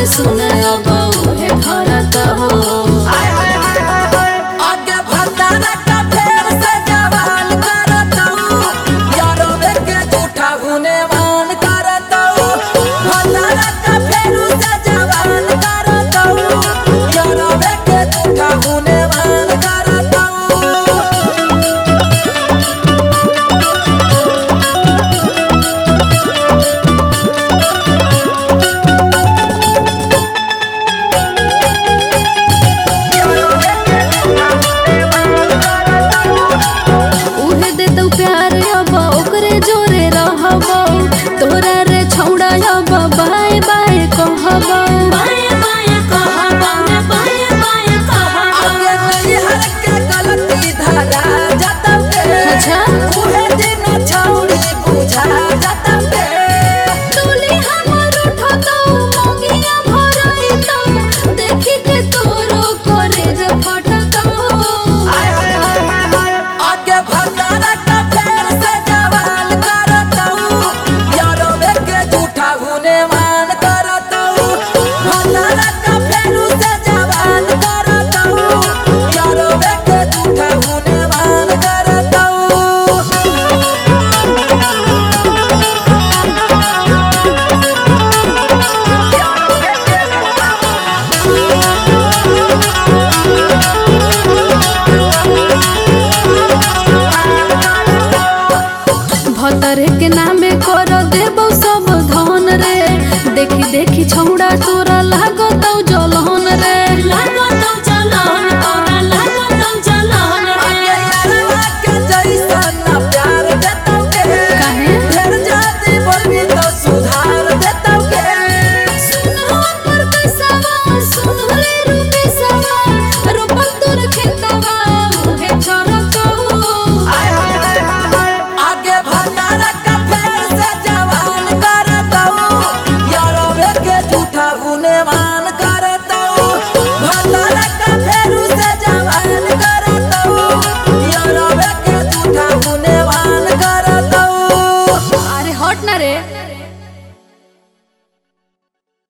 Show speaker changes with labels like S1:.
S1: सुन अब उहे भरत हो।
S2: आगे भतारा का फेर से जवान करत हूँ, यारो के झूठा गुनेवान करत हूँ। भतारा का फेर से जवान करत हूँ, यारो के झूठा गुनेवान करत हूँ।
S1: उहे दे तो प्यार अब ओकरे जोरे रहब, तोरा रे छौड़ा अब बाय बाय कहब।
S2: आगे नहीं हर के गलती धरा जतम के,
S1: अच्छा
S2: उहे दिन छौड़ी बुझा जतम के।
S1: टोली हमर उठतो मोगिया भरइतो, देखि के तोरो कलेज फटतो।
S2: आगे भतारा का फेर से जवान करत हूँ, यारो के झूठा गुनेवान करत हूँ। भतारा का फेर से जवान करत हूँ, यारो के झूठा गुनेवान करत हूँ।
S1: भतरे के नामे कर देबो सब धन रे, देखी देखी छौड़ा तोरा लागतौ जलन रे।
S2: आगे यारवा के जैसन ना प्यार देतौ के,
S1: काहे?
S2: फेर जाति बोलबी तो सुधार देतौ के।
S1: सुनहो पर पैसावा, सुनले रुपेसावा, रोपल तोर खेतवा, उहे चरतो।
S2: आगे भतारा का फेर से जवान करत हूँ, यारो के झूठा गुनेवान करत हूँ। भतारा का फेर से जवान करत हूँ, यारो के झूठा गुनेवान करत हूँ।
S1: अरे हट ना रे।